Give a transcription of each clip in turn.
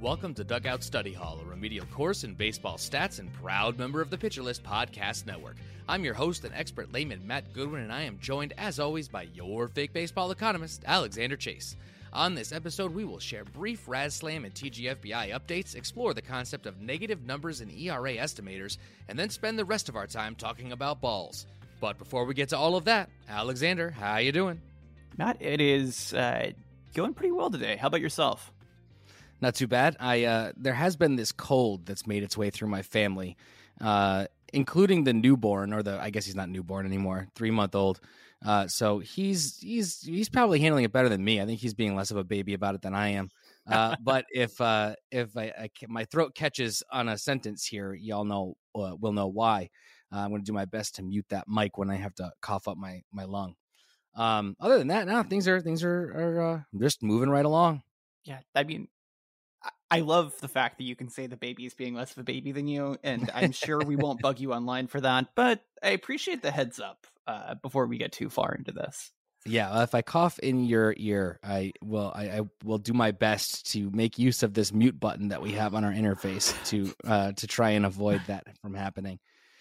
Welcome to Dugout Study Hall, a remedial course in baseball stats and proud member of the Pitcher List Podcast Network. I'm your host and expert layman, Matt Goodwin, and I am joined, as always, by your fake baseball economist, Alexander Chase. On this episode, we will share brief RASSLAM and TGFBI updates, explore the concept of negative numbers and ERA estimators, and then spend the rest of our time talking about balls. But before we get to all of that, Alexander, how you doing? Matt, it is going pretty well today. How about yourself? Not too bad. There has been this cold that's made its way through my family, including the newborn, I guess he's not newborn anymore, 3-month-old. So he's probably handling it better than me. I think he's being less of a baby about it than I am. But if my throat catches on a sentence here, y'all know will know why. I'm going to do my best to mute that mic when I have to cough up my lung. Other than that, no, things are just moving right along. Yeah, I mean, I love the fact that you can say the baby is being less of a baby than you, and I'm sure we won't bug you online for that, but I appreciate the heads up before we get too far into this. Yeah, if I cough in your ear, I will do my best to make use of this mute button that we have on our interface to try and avoid that from happening.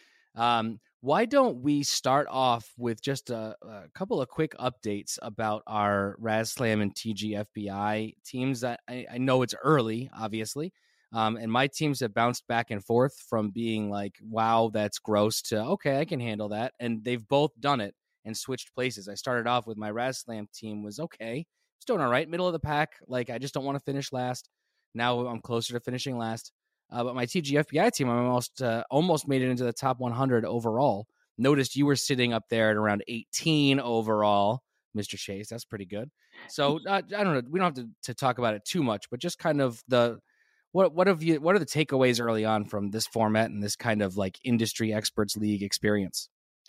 Why don't we start off with just a couple of quick updates about our RASSLAM and TGFBI teams? That I know it's early, obviously, and my teams have bounced back and forth from being like, wow, that's gross, to, okay, I can handle that. And they've both done it and switched places. I started off with my RASSLAM team was okay. It's doing all right, middle of the pack. Like, I just don't want to finish last. Now I'm closer to finishing last. But my TGFBI team, I almost made it into the top 100 overall. Noticed you were sitting up there at around 18 overall, Mr. Chase. That's pretty good. So I don't know. We don't have to talk about it too much, but just kind of what are the takeaways early on from this format and this kind of like industry experts league experience?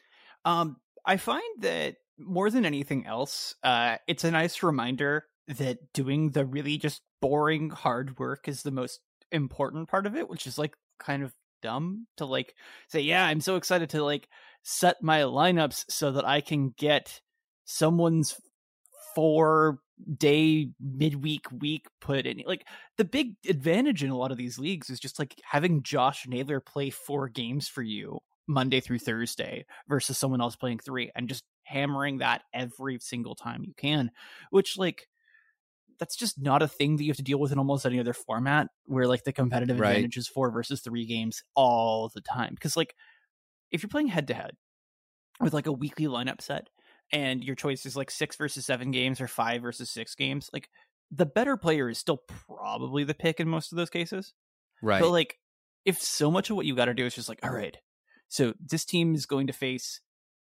I find that more than anything else, it's a nice reminder that doing the really just boring hard work is the most important part of it, which is like kind of dumb to like say, yeah, I'm so excited to like set my lineups so that I can get someone's 4-day midweek week put in. Like, the big advantage in a lot of these leagues is just like having Josh Naylor play 4 games for you Monday through Thursday versus someone else playing 3, and just hammering that every single time you can, which like that's just not a thing that you have to deal with in almost any other format, where like the competitive advantage is 4 versus 3 games all the time. Because like if you're playing head to head with like a weekly lineup set and your choice is like 6 versus 7 games or 5 versus 6 games, like the better player is still probably the pick in most of those cases. Right. But like if so much of what you got to do is just like, all right, so this team is going to face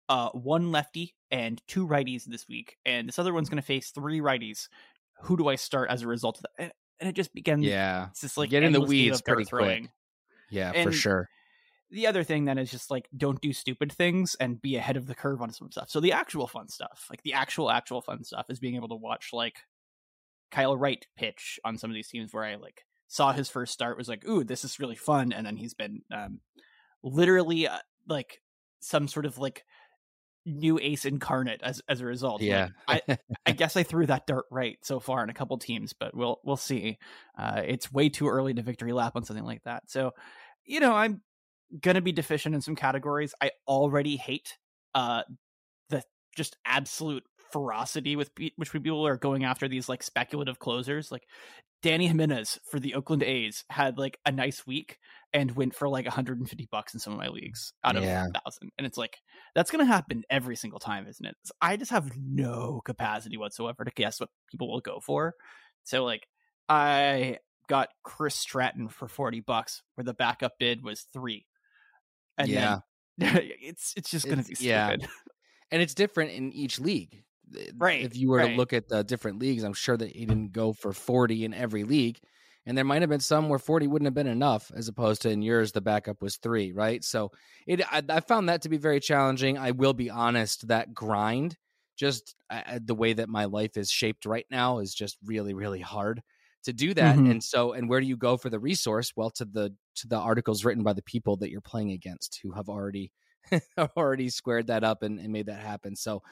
1 lefty and 2 righties this week, and this other one's going to face 3 righties. Who do I start as a result of that? And it just began. Yeah. It's just like get in the weeds pretty quick. Yeah, and for sure. The other thing then is just like, don't do stupid things and be ahead of the curve on some stuff. So the actual fun stuff, like the actual fun stuff, is being able to watch like Kyle Wright pitch on some of these teams where I like saw his first start, was like, ooh, this is really fun. And then he's been literally like some sort of like new ace incarnate as a result. Yeah. Like, I guess I threw that dart right so far in a couple teams, but we'll see. It's way too early to victory lap on something like that. So, you know, I'm gonna be deficient in some categories. I already hate the just absolute ferocity with which people are going after these like speculative closers. Like Danny Jimenez for the Oakland A's had like a nice week and went for like $150 in some of my leagues out of 1,000. And it's like, that's going to happen every single time, isn't it? So I just have no capacity whatsoever to guess what people will go for. So like I got Chris Stratton for $40 where the backup bid was 3. And then it's just going to be stupid. Yeah. And it's different in each league. Right. If you were to look at the different leagues, I'm sure that he didn't go for 40 in every league. And there might have been some where 40 wouldn't have been enough, as opposed to in yours, the backup was 3, right? So I found that to be very challenging. I will be honest, that grind, just the way that my life is shaped right now, is just really, really hard to do that. Mm-hmm. And where do you go for the resource? Well, to the articles written by the people that you're playing against, who have already squared that up and made that happen. So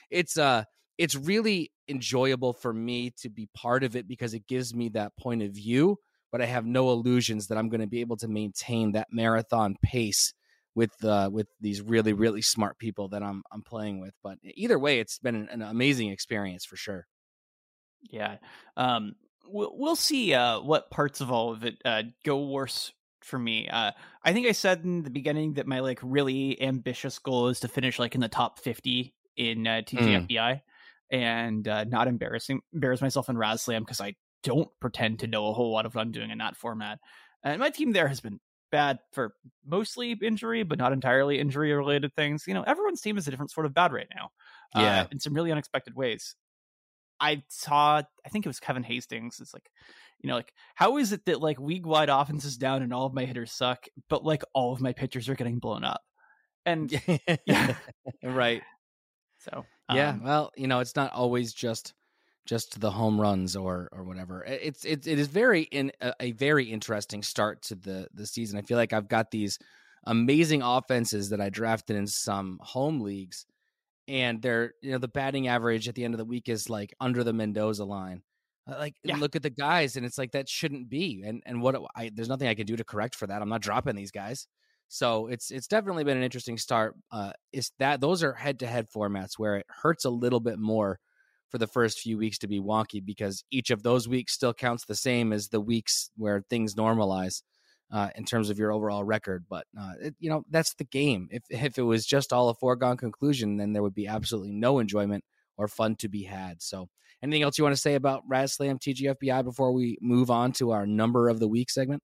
it's really enjoyable for me to be part of it because it gives me that point of view, but I have no illusions that I'm going to be able to maintain that marathon pace with these really, really smart people that I'm playing with. But either way, it's been an amazing experience for sure. Yeah. We'll see what parts of all of it go worse for me. I think I said in the beginning that my like really ambitious goal is to finish like in the top 50 in TGFBI and not embarrass myself in Raz Slam, because I don't pretend to know a whole lot of what I'm doing in that format. And my team there has been bad for mostly injury, but not entirely injury related things. You know, everyone's team is a different sort of bad right now. In some really unexpected ways. I think it was Kevin Hastings. It's like, you know, like, how is it that like league wide offense is down and all of my hitters suck, but like all of my pitchers are getting blown up? And yeah, right. So yeah, well, you know, it's not always just the home runs or whatever. It is a very interesting start to the season. I feel like I've got these amazing offenses that I drafted in some home leagues, and they're, you know, the batting average at the end of the week is like under the Mendoza line. Look at the guys, and it's like that shouldn't be. And there's nothing I can do to correct for that. I'm not dropping these guys. So it's definitely been an interesting start. Those are head-to-head formats where it hurts a little bit more for the first few weeks to be wonky, because each of those weeks still counts the same as the weeks where things normalize in terms of your overall record. But you know, that's the game. If it was just all a foregone conclusion, then there would be absolutely no enjoyment or fun to be had. So anything else you want to say about Raz Slam TGFBI before we move on to our number of the week segment?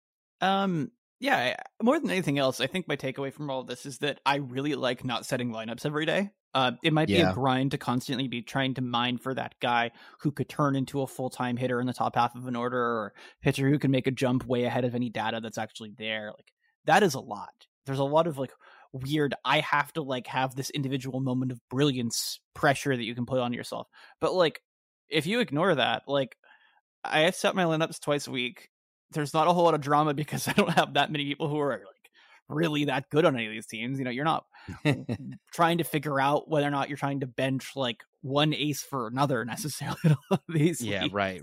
Yeah, more than anything else, I think my takeaway from all of this is that I really like not setting lineups every day. It might be a grind to constantly be trying to mine for that guy who could turn into a full-time hitter in the top half of an order, or pitcher who can make a jump way ahead of any data that's actually there. Like, that is a lot. There's a lot of like weird, I have to like have this individual moment of brilliance pressure that you can put on yourself. But like, if you ignore that, like, I have set my lineups twice a week. There's not a whole lot of drama because I don't have that many people who are like really that good on any of these teams. You know, you're not trying to figure out whether or not you're trying to bench like one ace for another necessarily in a lot of these leagues. Right.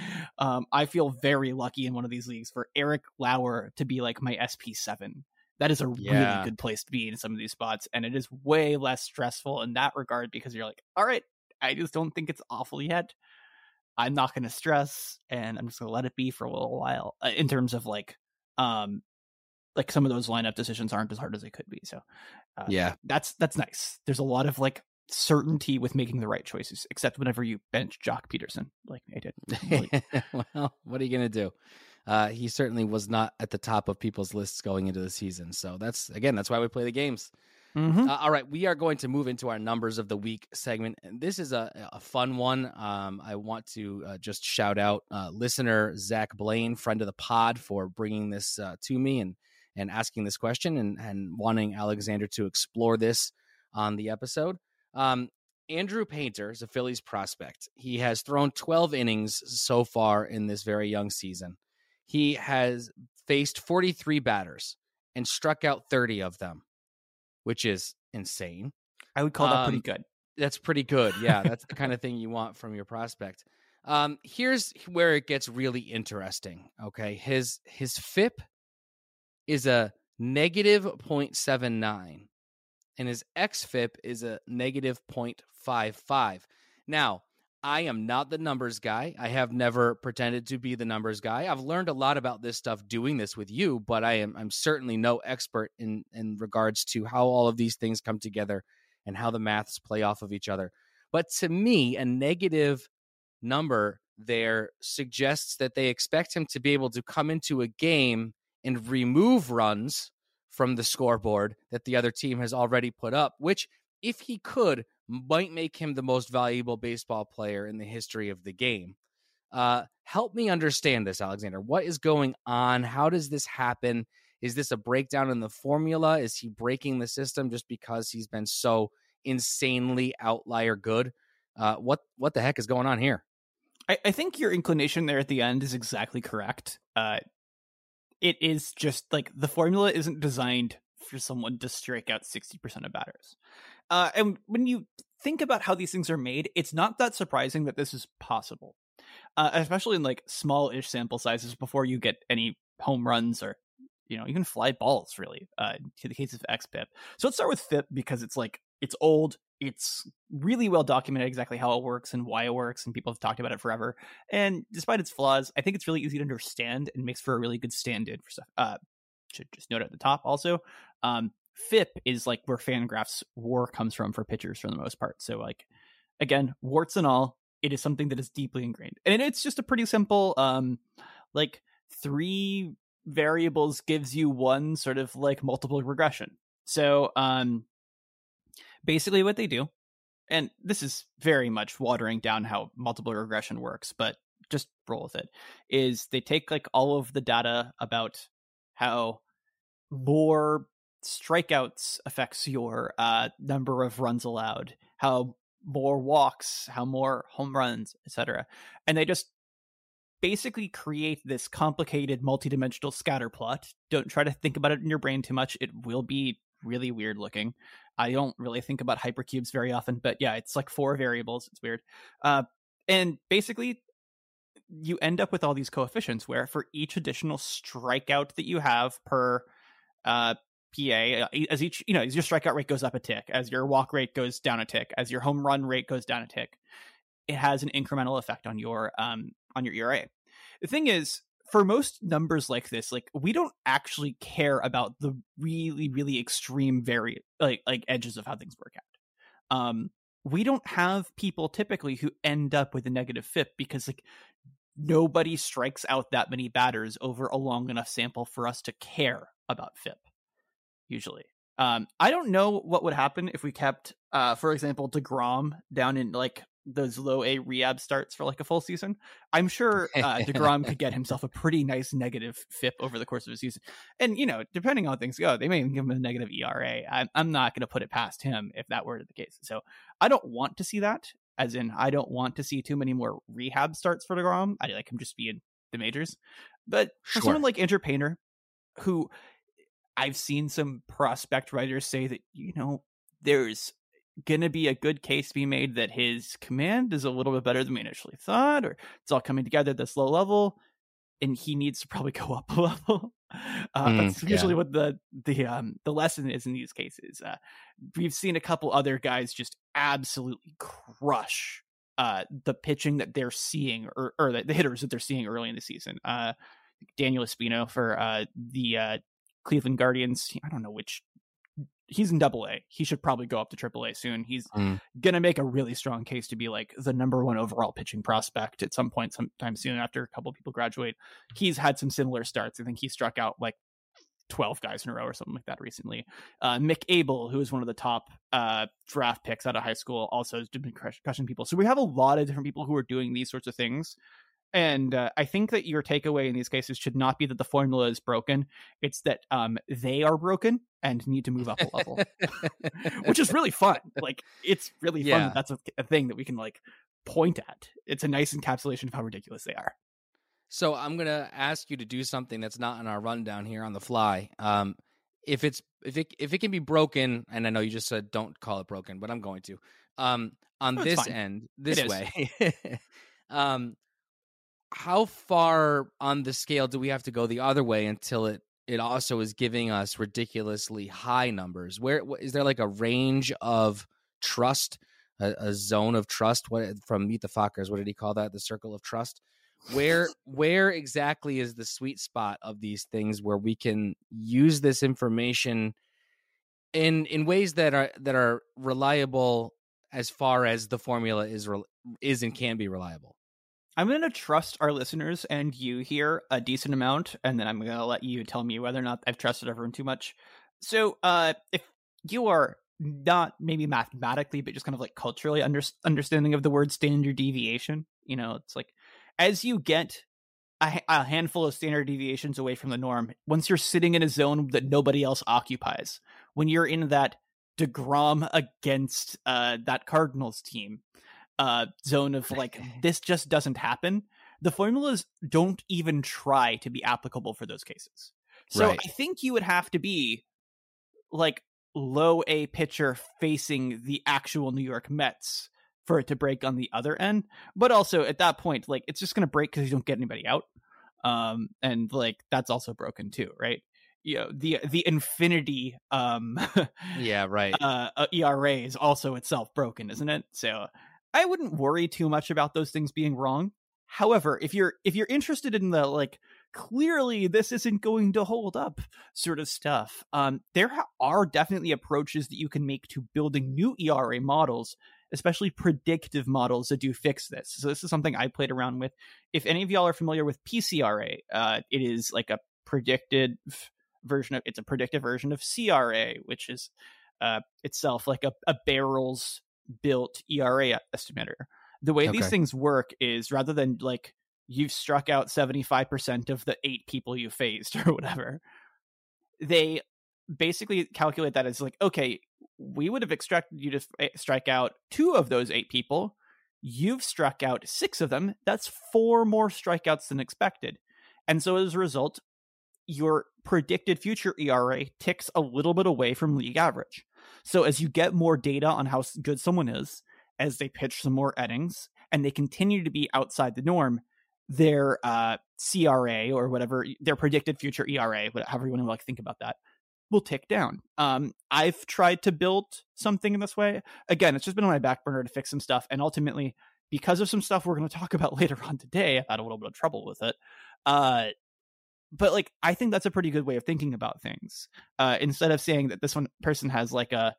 I feel very lucky in one of these leagues for Eric Lauer to be like my SP7. That is a really good place to be in some of these spots, and it is way less stressful in that regard because you're like, all right, I just don't think it's awful yet. I'm not going to stress, and I'm just going to let it be for a little while. In terms of like some of those lineup decisions aren't as hard as they could be. So that's nice. There's a lot of like certainty with making the right choices, except whenever you bench Jock Peterson, like I did. Well, what are you going to do? He certainly was not at the top of people's lists going into the season. So that's why we play the games. Mm-hmm. All right, we are going to move into our numbers of the week segment. And this is a fun one. I want to just shout out listener Zach Blaine, friend of the pod, for bringing this to me and asking this question and wanting Alexander to explore this on the episode. Andrew Painter is a Phillies prospect. He has thrown 12 innings so far in this very young season. He has faced 43 batters and struck out 30 of them, which is insane. I would call that pretty good. That's pretty good. Yeah, that's the kind of thing you want from your prospect. Here's where it gets really interesting. Okay, his FIP is a negative 0.79, and his xFIP is a negative 0.55. Now, I am not the numbers guy. I have never pretended to be the numbers guy. I've learned a lot about this stuff doing this with you, but I'm certainly no expert in regards to how all of these things come together and how the maths play off of each other. But to me, a negative number there suggests that they expect him to be able to come into a game and remove runs from the scoreboard that the other team has already put up, which, if he could, might make him the most valuable baseball player in the history of the game. Help me understand this, Alexander. What is going on? How does this happen? Is this a breakdown in the formula? Is he breaking the system just because he's been so insanely outlier good? What the heck is going on here? I think your inclination there at the end is exactly correct. It is just like the formula isn't designed for someone to strike out 60% of batters. And when you think about how these things are made, it's not that surprising that this is possible. especially in like small-ish sample sizes before you get any home runs or even fly balls, really, to the case of xPip. So let's start with FIP because it's old. It's really well documented exactly how it works and why it works, and people have talked about it forever. And despite its flaws, I think it's really easy to understand and makes for a really good stand-in for stuff. Should just note at the top also, FIP is like where Fangraphs WAR comes from for pitchers for the most part. So like, again, warts and all, it is something that is deeply ingrained. And it's just a pretty simple, like 3 variables gives you one sort of like multiple regression. So basically what they do, and this is very much watering down how multiple regression works, but just roll with it, is they take like all of the data about how more strikeouts affects your number of runs allowed, how more walks, how more home runs, etc. And they just basically create this complicated multidimensional scatter plot. Don't try to think about it in your brain too much. It will be really weird looking. I don't really think about hypercubes very often, but yeah, it's like 4 variables. It's weird. And basically you end up with all these coefficients where for each additional strikeout that you have per PA, as each, as your strikeout rate goes up a tick, as your walk rate goes down a tick, as your home run rate goes down a tick, it has an incremental effect on your ERA. The thing is, for most numbers like this, like we don't actually care about the really, really extreme like edges of how things work out. We don't have people typically who end up with a negative FIP because like nobody strikes out that many batters over a long enough sample for us to care about FIP. Usually, I don't know what would happen if we kept, for example, DeGrom down in like those low A rehab starts for like a full season. I'm sure DeGrom could get himself a pretty nice negative FIP over the course of a season. And, depending on how things go, they may even give him a negative ERA. I'm not going to put it past him if that were the case. So I don't want to see that, as in I don't want to see too many more rehab starts for DeGrom. I like him just be in the majors. But for someone like Andrew Painter, who I've seen some prospect writers say that, there's going to be a good case to be made that his command is a little bit better than we initially thought, or it's all coming together at this low level and he needs to probably go up a level. That's usually what the lesson is in these cases. We've seen a couple other guys just absolutely crush the pitching that they're seeing or the hitters that they're seeing early in the season. Daniel Espino for the Cleveland Guardians. I don't know which. He's in AA. He should probably go up to AAA soon. He's gonna make a really strong case to be like the number 1 overall pitching prospect at some point sometime soon after a couple of people graduate. He's had some similar starts. I think he struck out like 12 guys in a row or something like that recently. Mick Abel, who is one of the top draft picks out of high school, also has been crushing people. So we have a lot of different people who are doing these sorts of things. And I think that your takeaway in these cases should not be that the formula is broken. It's that they are broken and need to move up a level, which is really fun. Like, it's really fun. Yeah. That's a thing that we can like point at. It's a nice encapsulation of how ridiculous they are. So I'm going to ask you to do something that's not in our rundown here on the fly. If it can be broken, and I know you just said don't call it broken, but I'm going to. On this fine. end, this way. How far on the scale do we have to go the other way until it also is giving us ridiculously high numbers? Where is there like a range of trust, a zone of trust? What from Meet the Fockers? What did he call that? The circle of trust. Where exactly is the sweet spot of these things where we can use this information in ways that are reliable as far as the formula is and can be reliable? I'm going to trust our listeners and you here a decent amount, and then I'm going to let you tell me whether or not I've trusted everyone too much. So if you are not maybe mathematically, but just kind of like culturally understanding of the word standard deviation, it's like as you get a handful of standard deviations away from the norm, once you're sitting in a zone that nobody else occupies, when you're in that DeGrom against that Cardinals team, zone of like this just doesn't happen, the formulas don't even try to be applicable for those cases. So right. I think you would have to be like low A pitcher facing the actual New York Mets for it to break on the other end. But also at that point, like, it's just going to break because you don't get anybody out. And like, that's also broken too, right? You know, the infinity Yeah, right. ERA is also itself broken, isn't it? So I wouldn't worry too much about those things being wrong. However, if you're interested in the like, clearly this isn't going to hold up sort of stuff, there are definitely approaches that you can make to building new ERA models, especially predictive models that do fix this. So this is something I played around with. If any of y'all are familiar with PCRA, it is like a predicted version of, it's a predictive version of CRA, which is itself like a barrels built ERA estimator. The way these things work is, rather than like, you've struck out 75% of the 8 people you faced or whatever, they basically calculate that as like, okay, we would have expected you to strike out 2 of those 8 people. You've struck out 6 of them. That's 4 more strikeouts than expected. And so as a result, your predicted future ERA ticks a little bit away from league average. So as you get more data on how good someone is, as they pitch some more innings and they continue to be outside the norm, their CRA or whatever, their predicted future ERA, however you want to like think about that, will tick down. I've tried to build something in this way. Again, it's just been on my back burner to fix some stuff. And ultimately, because of some stuff we're going to talk about later on today, I've had a little bit of trouble with it. But like, I think that's a pretty good way of thinking about things. Instead of saying that this one person has like a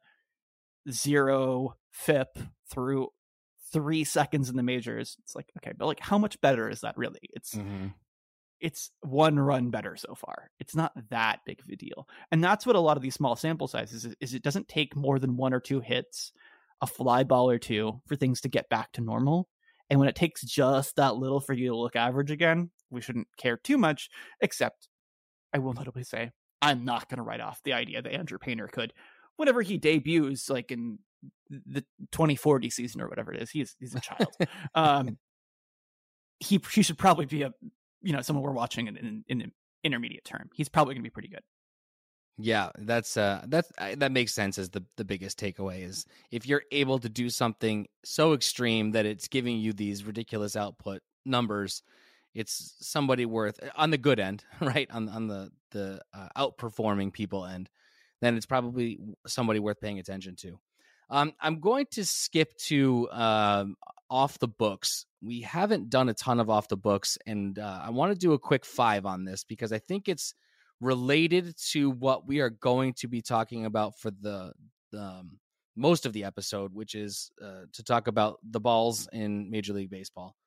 0 FIP through 3 seconds in the majors, it's like, okay, but like, how much better is that really? It's 1 run better so far. It's not that big of a deal. And that's what a lot of these small sample sizes is it doesn't take more than 1 or 2 hits, a fly ball or 2 for things to get back to normal. And when it takes just that little for you to look average again, we shouldn't care too much, except I will notably say, I'm not going to write off the idea that Andrew Painter could, whenever he debuts, like in the 2040 season or whatever it is, he's a child. He should probably be someone we're watching in the intermediate term. He's probably going to be pretty good. Yeah, that makes sense as the biggest takeaway is if you're able to do something so extreme that it's giving you these ridiculous output numbers, it's somebody worth, on the good end, right? On the outperforming people end, then it's probably somebody worth paying attention to. I'm going to skip to off the books. We haven't done a ton of off the books, and I want to do a quick 5 on this because I think it's related to what we are going to be talking about for the most of the episode, which is to talk about the balls in Major League Baseball.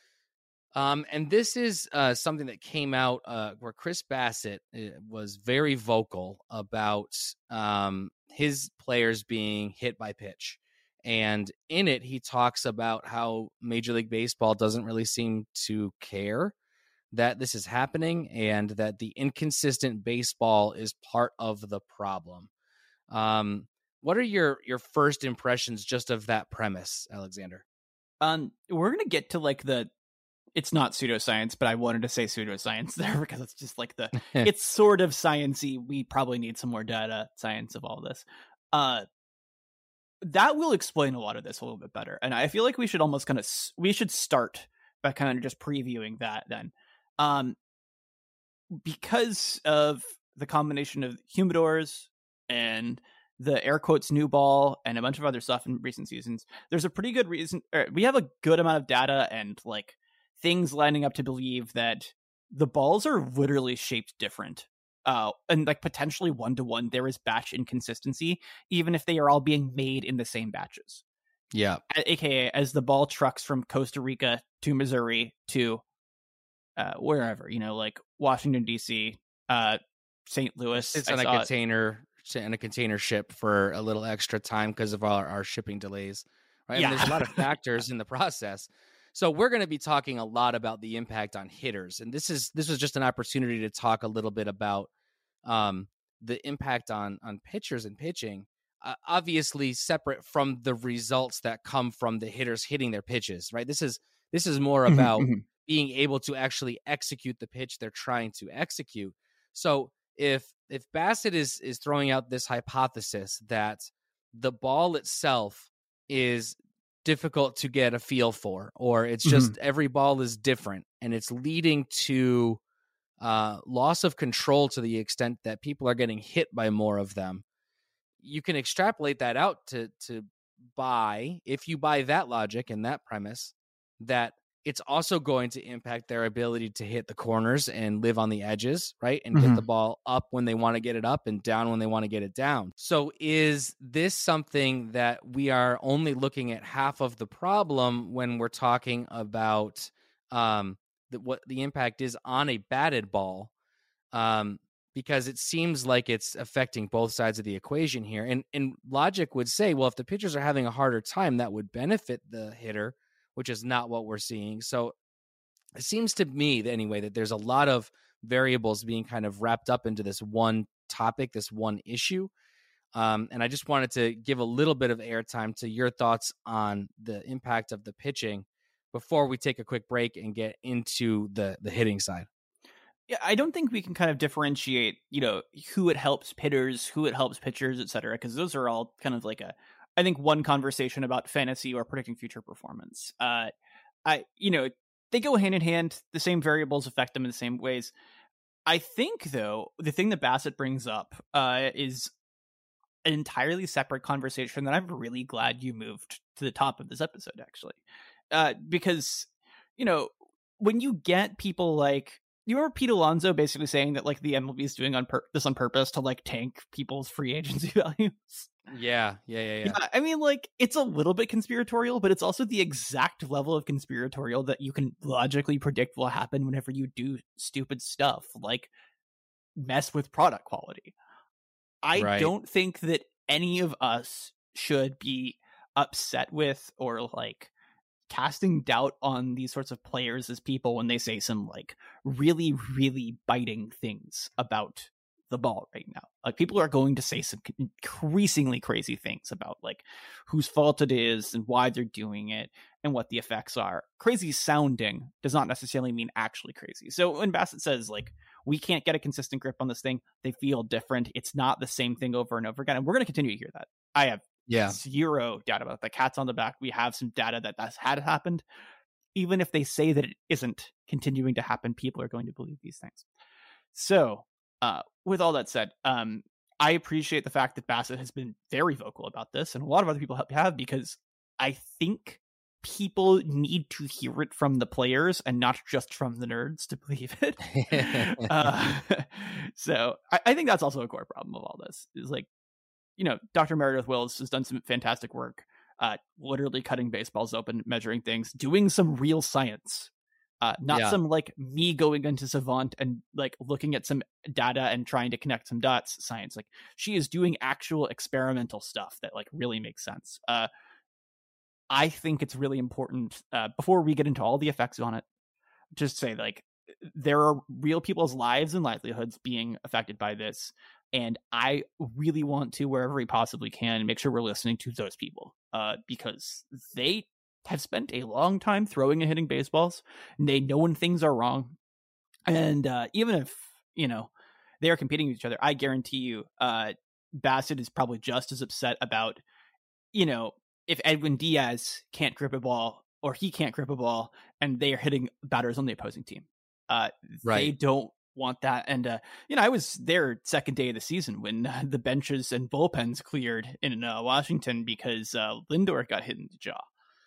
And this is something that came out where Chris Bassett was very vocal about his players being hit by pitch. And in it, he talks about how Major League Baseball doesn't really seem to care that this is happening and that the inconsistent baseball is part of the problem. What are your first impressions just of that premise, Alexander? We're going to get to like it's not pseudoscience, but I wanted to say pseudoscience there because it's just like it's sort of sciencey. We probably need some more data science of all this. That will explain a lot of this a little bit better. And I feel like we should almost we should start by kind of just previewing that then. Because of the combination of humidors and the air quotes new ball and a bunch of other stuff in recent seasons, there's a pretty good reason, we have a good amount of data and like things lining up to believe that the balls are literally shaped different. And like potentially 1-to-1, there is batch inconsistency, even if they are all being made in the same batches. Yeah. AKA as the ball trucks from Costa Rica to Missouri to wherever, like Washington, D.C., St. Louis. It's on a container ship for a little extra time because of our shipping delays. Right. Yeah. And there's a lot of factors in the process. So we're going to be talking a lot about the impact on hitters. And this was just an opportunity to talk a little bit about the impact on pitchers and pitching, obviously separate from the results that come from the hitters hitting their pitches, right? This is more about being able to actually execute the pitch they're trying to execute. So if Bassett is throwing out this hypothesis that the ball itself is difficult to get a feel for, or it's just every ball is different, and it's leading to loss of control to the extent that people are getting hit by more of them. You can extrapolate that out to buy, if you buy that logic and that premise, that it's also going to impact their ability to hit the corners and live on the edges, right? And get the ball up when they want to get it up and down when they want to get it down. So is this something that we are only looking at half of the problem when we're talking about what the impact is on a batted ball? Because it seems like it's affecting both sides of the equation here. And logic would say, well, if the pitchers are having a harder time, that would benefit the hitter, which is not what we're seeing. So it seems to me, anyway, that there's a lot of variables being kind of wrapped up into this one topic, this one issue. And I just wanted to give a little bit of airtime to your thoughts on the impact of the pitching before we take a quick break and get into the hitting side. Yeah, I don't think we can kind of differentiate, who it helps hitters, who it helps pitchers, et cetera, because those are all kind of like I think one conversation about fantasy or predicting future performance. They go hand in hand. The same variables affect them in the same ways. I think, though, the thing that Bassett brings up is an entirely separate conversation that I'm really glad you moved to the top of this episode, actually. Because, when you get people like, you remember Pete Alonso basically saying that like the MLB is doing this on purpose to like tank people's free agency values? Yeah. I mean, like, it's a little bit conspiratorial, but it's also the exact level of conspiratorial that you can logically predict will happen whenever you do stupid stuff like mess with product quality. I don't think that any of us should be upset with or like casting doubt on these sorts of players as people when they say some like really, really biting things about the ball right now. Like, people are going to say some increasingly crazy things about like whose fault it is and why they're doing it and what the effects are. Crazy sounding does not necessarily mean actually crazy. So when Bassett says like, we can't get a consistent grip on this thing, they feel different, it's not the same thing over and over again, and we're going to continue to hear that. I have zero doubt about the cat's on the back. We have some data that that's had happened. Even if they say that it isn't continuing to happen, people are going to believe these things. So with all that said, I appreciate the fact that Bassett has been very vocal about this, and a lot of other people have, because I think people need to hear it from the players and not just from the nerds to believe it. So I think that's also a core problem of all this, is like, Dr. Meredith Wills has done some fantastic work, literally cutting baseballs open, measuring things, doing some real science, not some like me going into Savant and like looking at some data and trying to connect some dots science. Like, she is doing actual experimental stuff that like really makes sense. I think it's really important, before we get into all the effects on it, just say like there are real people's lives and livelihoods being affected by this. And I really want to, wherever we possibly can, make sure we're listening to those people, because they have spent a long time throwing and hitting baseballs, and they know when things are wrong. And even if, they are competing with each other, I guarantee you Bassett is probably just as upset about, if Edwin Diaz can't grip a ball or he can't grip a ball and they are hitting batters on the opposing team. They don't want that. And I was there second day of the season when the benches and bullpens cleared in Washington because Lindor got hit in the jaw.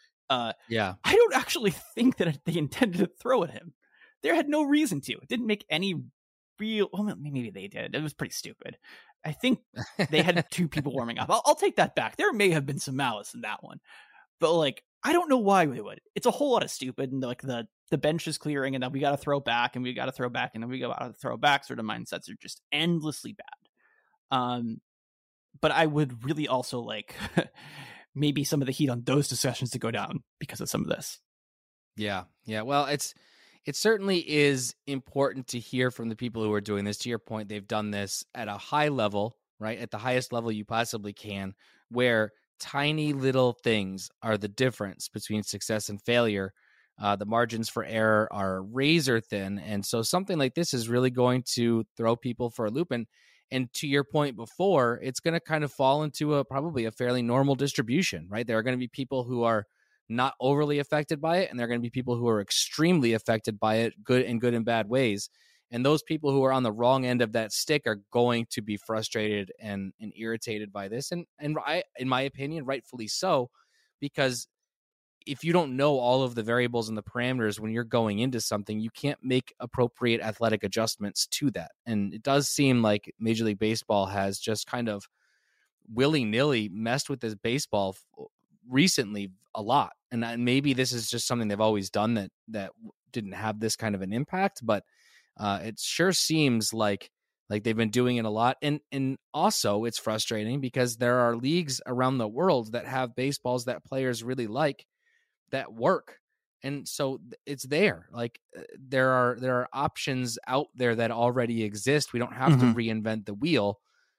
I don't actually think that they intended to throw at him. They had no reason to. It didn't make any real. Well, maybe they did. It was pretty stupid. I think they had two people warming up. I'll take that back. There may have been some malice in that one, but like, I don't know why they would. It's a whole lot of stupid, and like the bench is clearing, and then we got to throw back, and we got to throw back, and then we go out to throw back. Sort of mindsets are just endlessly bad. But I would really also like maybe some of the heat on those discussions to go down because of some of this. Yeah. Well, it certainly is important to hear from the people who are doing this. To your point, they've done this at a high level, right? At the highest level you possibly can, where tiny little things are the difference between success and failure. The margins for error are razor thin. And so something like this is really going to throw people for a loop. And to your point before, it's going to kind of fall into probably a fairly normal distribution, right? There are going to be people who are not overly affected by it, and there are going to be people who are extremely affected by it, good and bad ways. And those people who are on the wrong end of that stick are going to be frustrated and irritated by this. And in my opinion, rightfully so, because if you don't know all of the variables and the parameters when you're going into something, you can't make appropriate athletic adjustments to that. And it does seem like Major League Baseball has just kind of willy-nilly messed with this baseball recently a lot. And maybe this is just something they've always done that didn't have this kind of an impact, but it sure seems like they've been doing it a lot. And also it's frustrating because there are leagues around the world that have baseballs that players really like that work. And so it's there. Like there are options out there that already exist. We don't have to reinvent the wheel.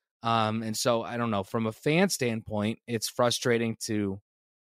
And so I don't know, from a fan standpoint, it's frustrating to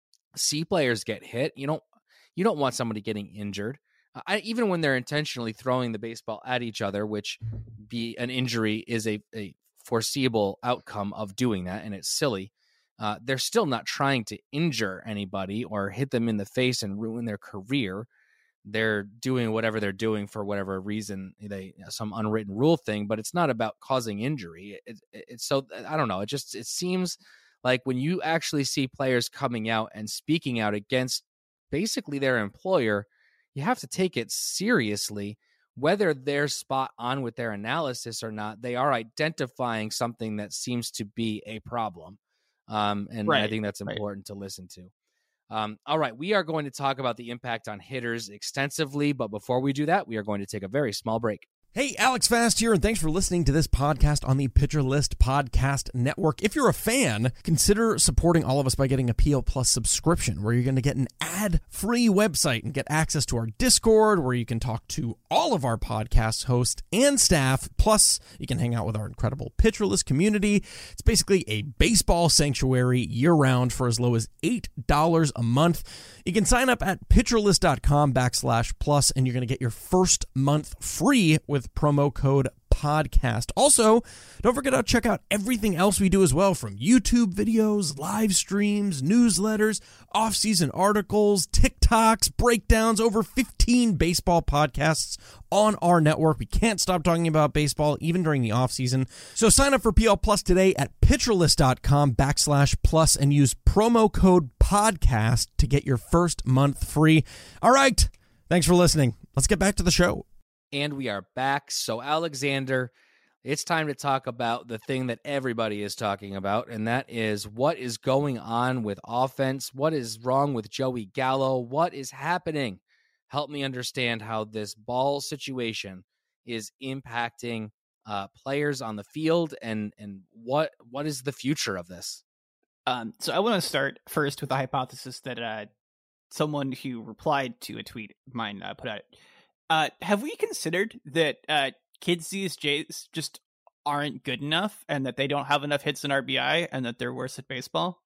see players get hit. You don't want somebody getting injured. Even when they're intentionally throwing the baseball at each other, which be an injury is a foreseeable outcome of doing that, and it's silly. They're still not trying to injure anybody or hit them in the face and ruin their career. They're doing whatever they're doing for whatever reason, some unwritten rule thing, but it's not about causing injury. It's so, I don't know. It seems like when you actually see players coming out and speaking out against basically their employer, you have to take it seriously. Whether they're spot on with their analysis or not, they are identifying something that seems to be a problem. And right, I think that's important to listen to. All right, we are going to talk about the impact on hitters extensively, but before we do that, we are going to take a very small break. Hey, Alex Fast here, and thanks for listening to this podcast on the Pitcher List Podcast Network. If you're a fan, consider supporting all of us by getting a PL Plus subscription, where you're going to get an ad-free website and get access to our Discord, where you can talk to all of our podcast hosts and staff. Plus, you can hang out with our incredible Pitcher List community. It's basically a baseball sanctuary year-round for as low as $8 a month. You can sign up at pitcherlist.com/plus, and you're going to get your first month free with promo code podcast. Also, don't forget to check out everything else we do as well, from YouTube videos, live streams, newsletters, off-season articles, TikToks, breakdowns, over 15 baseball podcasts on our network. We can't stop talking about baseball even during the off-season. So sign up for PL Plus today at pitcherlist.com/plus and use promo code podcast to get your first month free. All right. Thanks for listening. Let's get back to the show. And we are back. So, Alexander, it's time to talk about the thing that everybody is talking about, and that is what is going on with offense. What is wrong with Joey Gallo? What is happening? Help me understand how this ball situation is impacting players on the field, and what is the future of this? So I want to start first with the hypothesis that someone who replied to a tweet of mine put out. Have we considered that kids these days just aren't good enough, and that they don't have enough hits and RBI, and that they're worse at baseball?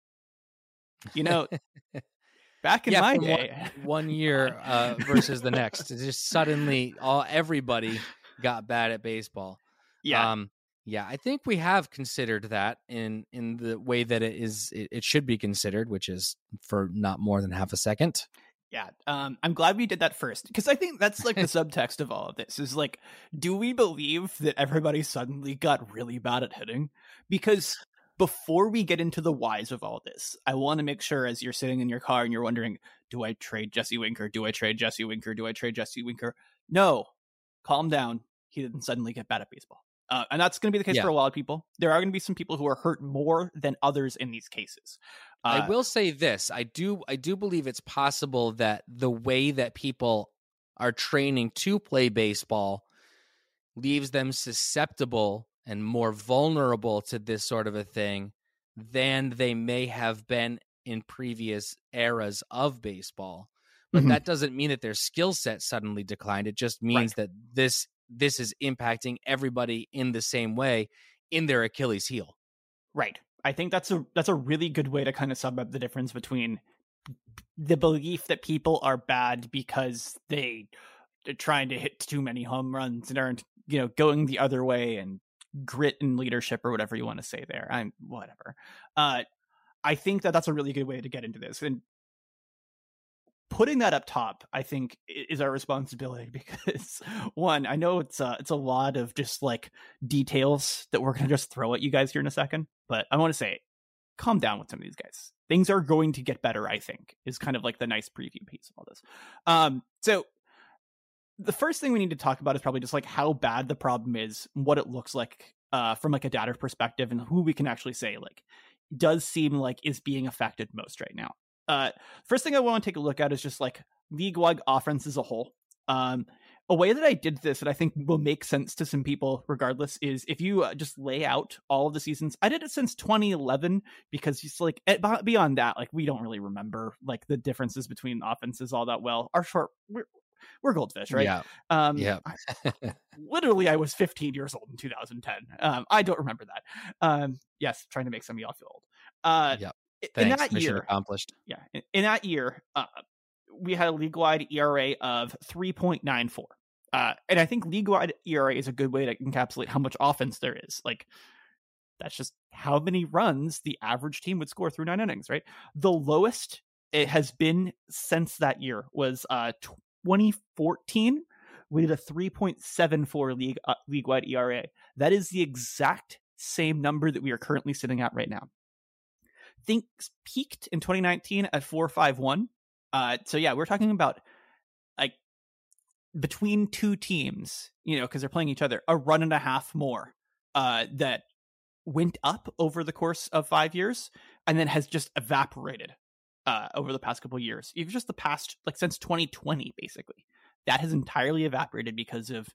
Back in my day, one year versus the next, it's just suddenly everybody got bad at baseball. Yeah. I think we have considered that in the way that it should be considered, which is for not more than half a second. Yeah, I'm glad we did that first, because I think that's like the subtext of all of this is like, do we believe that everybody suddenly got really bad at hitting? Because before we get into the whys of all this, I want to make sure, as you're sitting in your car and you're wondering, do I trade Jesse Winker? Do I trade Jesse Winker? Do I trade Jesse Winker? No, calm down. He didn't suddenly get bad at baseball. And that's going to be the case for a lot of people. There are going to be some people who are hurt more than others in these cases. I will say this. I do believe it's possible that the way that people are training to play baseball leaves them susceptible and more vulnerable to this sort of a thing than they may have been in previous eras of baseball. But that doesn't mean that their skill set suddenly declined. It just means that this is impacting everybody in the same way in their Achilles heel. Right. I think that's a really good way to kind of sum up the difference between the belief that people are bad because they're trying to hit too many home runs and aren't, going the other way, and grit and leadership, or whatever you want to say there. Whatever. I think that's a really good way to get into this. And putting that up top, I think, is our responsibility because, one, I know it's a lot of just like details that we're going to just throw at you guys here in a second, but I want to say, calm down with some of these guys. Things are going to get better, I think, is kind of like the nice preview piece of all this. So the first thing we need to talk about is probably just like how bad the problem is, what it looks like from like a data perspective, and who we can actually say like does seem like is being affected most right now. First thing I want to take a look at is just like league-wide offense as a whole. A way that I did this that I think will make sense to some people regardless is if you just lay out all of the seasons. I did it since 2011 because it's like beyond that, like we don't really remember like the differences between offenses all that well. We're goldfish, right? Yeah. Literally, I was 15 years old in 2010. I don't remember that. Yes, trying to make some of y'all feel old. Yeah. In Thanks. that Mission year, accomplished. Yeah, in that year, we had a league-wide ERA of 3.94. And I think league-wide ERA is a good way to encapsulate how much offense there is. Like, that's just how many runs the average team would score through 9 innings, right? The lowest it has been since that year was 2014. We did a 3.74 league-wide ERA. That is the exact same number that we are currently sitting at right now. Things peaked in 2019 at 4.51. So yeah, we're talking about like between two teams, you know, because they're playing each other, a run and a half more that went up over the course of 5 years and then has just evaporated over the past couple of years. Even just the past, like since 2020, basically, that has entirely evaporated because of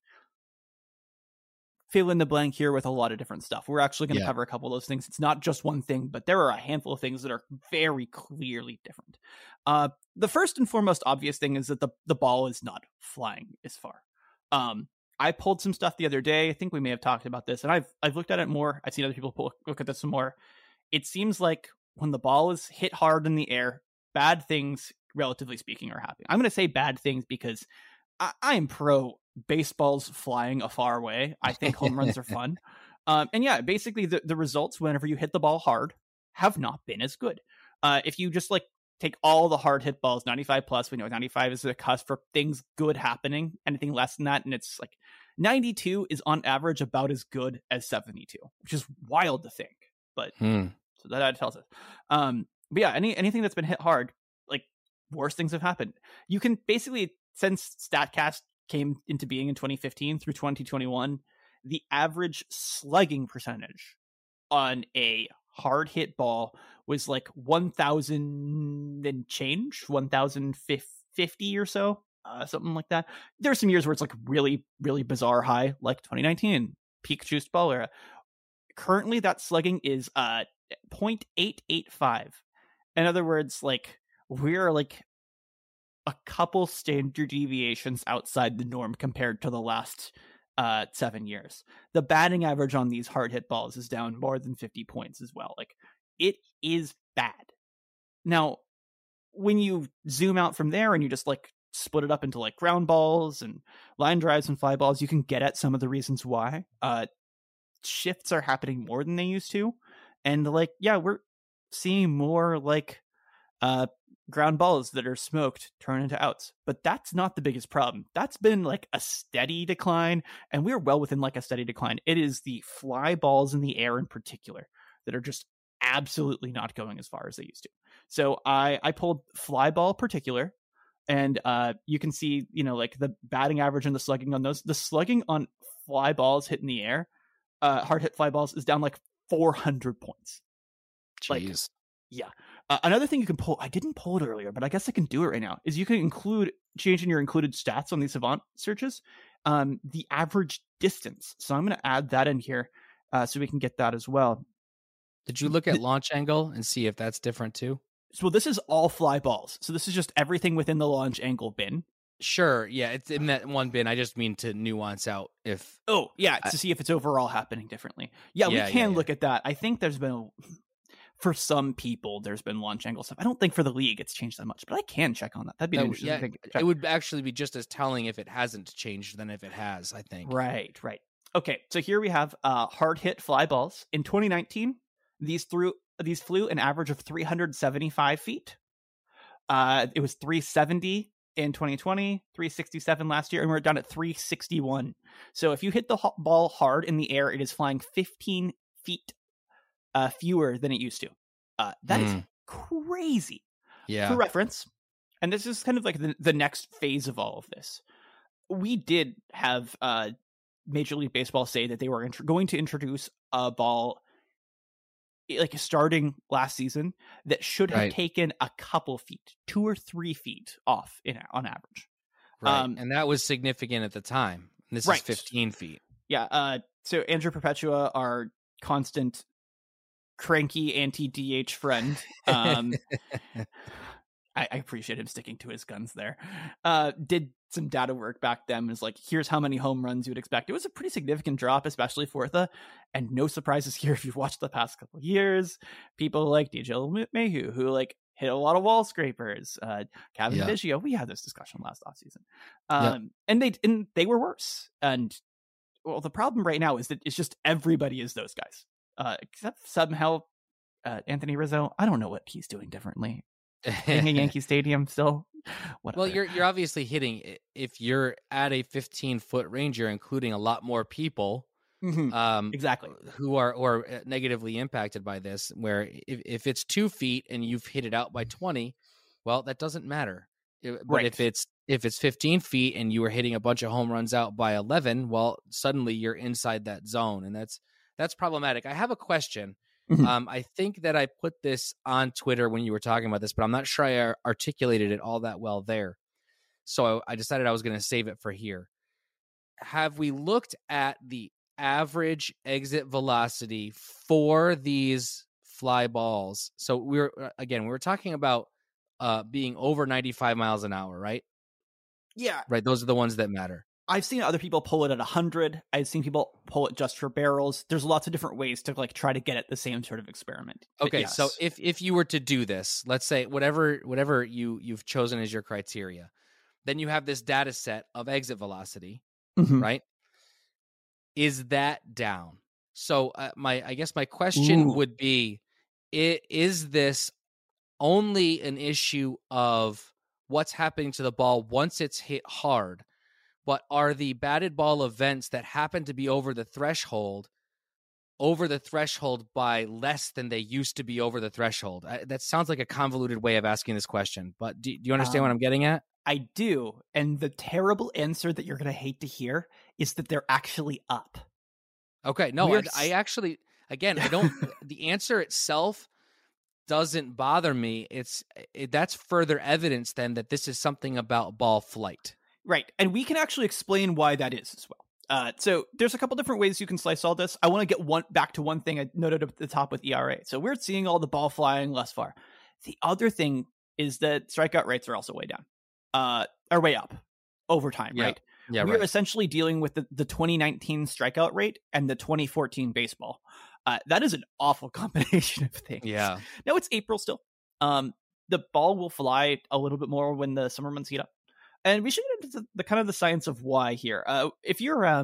fill in the blank here with a lot of different stuff. We're actually going to cover a couple of those things. It's not just one thing, but there are a handful of things that are very clearly different. The first and foremost obvious thing is that the ball is not flying as far. I pulled some stuff the other day. I think we may have talked about this, and I've looked at it more. I've seen other people look at this some more. It seems like when the ball is hit hard in the air, bad things, relatively speaking, are happening. I'm going to say bad things because I am pro baseballs flying a far way. I think home runs are fun. And yeah, basically the results whenever you hit the ball hard have not been as good. If you just like take all the hard hit balls, 95 plus, we know 95 is the cusp for things good happening. Anything less than that, and it's like 92 is on average about as good as 72, which is wild to think. But so that tells us. But yeah, anything that's been hit hard, like worse things have happened. You can basically, since StatCast came into being in 2015 through 2021, the average slugging percentage on a hard hit ball was like 1,000 and change, 1,050 or so, something like that. There's some years where it's like really, really bizarre high, like 2019, peak juiced ball era. Currently, that slugging is 0.885. In other words, like we're like a couple standard deviations outside the norm compared to the last 7 years. The batting average on these hard hit balls is down more than 50 points as well. Like it is bad. Now, when you zoom out from there and you just like split it up into like ground balls and line drives and fly balls, you can get at some of the reasons why. Shifts are happening more than they used to. And like, yeah, we're seeing more like ground balls that are smoked turn into outs, but that's not the biggest problem. That's been like a steady decline, and we're well within like a steady decline. It is the fly balls in the air in particular that are just absolutely not going as far as they used to. So I pulled fly ball particular, and you can see, you know, like the batting average and the slugging on those. The slugging on fly balls hit in the air, hard hit fly balls, is down like 400 points. Jeez. Like, yeah. Another thing you can pull, I didn't pull it earlier, but I guess I can do it right now, is you can include, changing your included stats on these Savant searches, the average distance. So I'm going to add that in here so we can get that as well. Did you look at launch angle and see if that's different too? So this is all fly balls. So this is just everything within the launch angle bin. Sure. Yeah, it's in that one bin. I just mean to nuance out if... Oh, yeah, to see if it's overall happening differently. Yeah, we can look at that. I think there's been... For some people, there's been launch angle stuff. I don't think for the league it's changed that much, but I can check on that. That'd be an interesting thing to check. It would actually be just as telling if it hasn't changed than if it has, I think. Right. Okay, so here we have hard hit fly balls. In 2019, these flew an average of 375 feet. It was 370 in 2020, 367 last year, and we're down at 361. So if you hit the ball hard in the air, it is flying 15 feet fewer than it used to. That is crazy. Yeah. For reference, and this is kind of like the next phase of all of this. We did have Major League Baseball say that they were going to introduce a ball like starting last season that should have taken a couple feet, 2 or 3 feet off on average. Right. And that was significant at the time. This is 15 feet. Yeah. So Andrew Perpetua, our constant cranky anti-DH friend, I appreciate him sticking to his guns there, did some data work back then. Was like, here's how many home runs you would expect. It was a pretty significant drop, especially for the, and no surprises here if you've watched the past couple of years. People like DJ LeMahieu, who like hit a lot of wall scrapers. Kevin Biggio, we had this discussion last offseason. And they were worse. And well, the problem right now is that it's just everybody is those guys. Except somehow Anthony Rizzo. I don't know what he's doing differently. Hitting a Yankee Stadium still. Whatever. Well, you're obviously hitting, if you're at a 15-foot range, you're including a lot more people exactly who are negatively impacted by this, where if it's 2 feet and you've hit it out by 20, well, that doesn't matter. But if it's 15 feet and you were hitting a bunch of home runs out by 11, well, suddenly you're inside that zone, and that's problematic. I have a question. I think that I put this on Twitter when you were talking about this, but I'm not sure I articulated it all that well there. So I decided I was going to save it for here. Have we looked at the average exit velocity for these fly balls? So we were talking about being over 95 miles an hour, right? Yeah. Right. Those are the ones that matter. I've seen other people pull it at 100. I've seen people pull it just for barrels. There's lots of different ways to like try to get at the same sort of experiment. Okay, yes. So if you were to do this, let's say whatever you've chosen as your criteria, then you have this data set of exit velocity, right? Is that down? So I guess my question would be, is this only an issue of what's happening to the ball once it's hit hard? But are the batted ball events that happen to be over the threshold by less than they used to be over the threshold? That sounds like a convoluted way of asking this question, but do you understand what I'm getting at? I do. And the terrible answer that you're going to hate to hear is that they're actually up. Okay. No, I actually, again, I don't, the answer itself doesn't bother me. That's further evidence then that this is something about ball flight. Right. And we can actually explain why that is as well. So there's a couple different ways you can slice all this. I want to get back to one thing I noted at the top with ERA. So we're seeing all the ball flying less far. The other thing is that strikeout rates are also way down, are way up over time, right? Yeah, we're essentially dealing with the 2019 strikeout rate and the 2014 baseball. That is an awful combination of things. Yeah. No, it's April still. The ball will fly a little bit more when the summer months heat up. And we should get into the kind of the science of why here. If you're